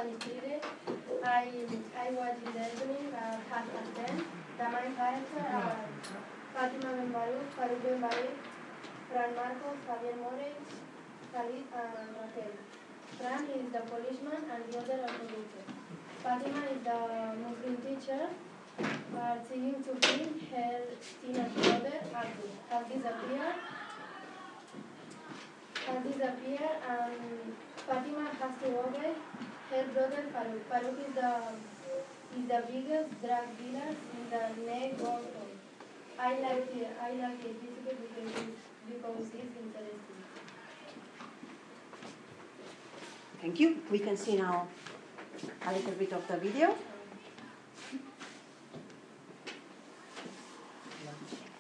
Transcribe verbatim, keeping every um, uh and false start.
Palisade. I, I watch in the evening at half past ten. The main characters are Fatima Benbaru, Farouk Benbaru, Fran Marcos, Javier Morey, Khalid, and Raquel. Fran is the policeman and the other are conductor. Fatima is the Muslim teacher, but she used to think her teenage brother, Abdul, has disappeared. Has disappeared, and Fatima has to obey her brother Farouk. Farouk is the is the biggest drug dealer in the neighborhood. I like it. I like it because it's, because it's interesting. Thank you. We can see now a little bit of the video.